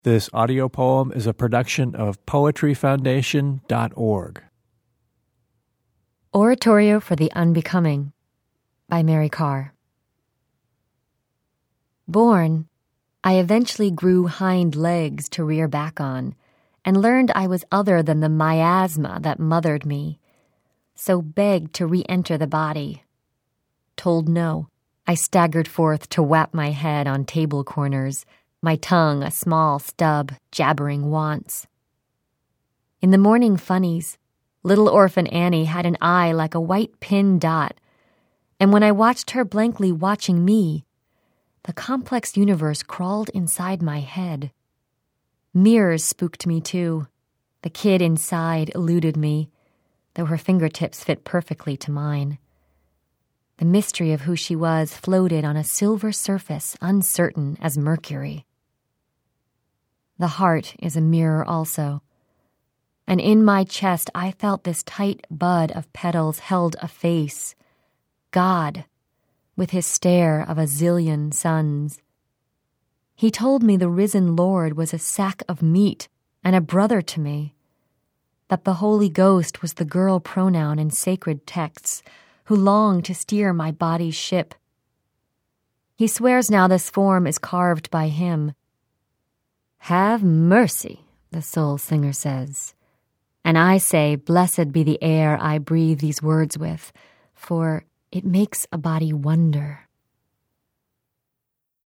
This audio poem is a production of poetryfoundation.org. Oratorio for the Unbecoming by Mary Karr. Born, I eventually grew hind legs to rear back on, and learned I was other than the miasma that mothered me, so begged to re-enter the body. Told no, I staggered forth to whap my head on table corners, my tongue a small stub jabbering wants. In the morning funnies, little orphan Annie had an eye like a white pin dot, and when I watched her blankly watching me, the complex universe crawled inside my head. Mirrors spooked me too. The kid inside eluded me, though her fingertips fit perfectly to mine. The mystery of who she was floated on a silver surface uncertain as mercury. The heart is a mirror also, and in my chest I felt this tight bud of petals held a face, God, with his stare of a zillion suns. He told me the risen Lord was a sack of meat and a brother to me, that the Holy Ghost was the girl pronoun in sacred texts who longed to steer my body's ship. He swears now this form is carved by him. Have mercy, the soul singer says. And I say, blessed be the air I breathe these words with, for it makes a body wonder.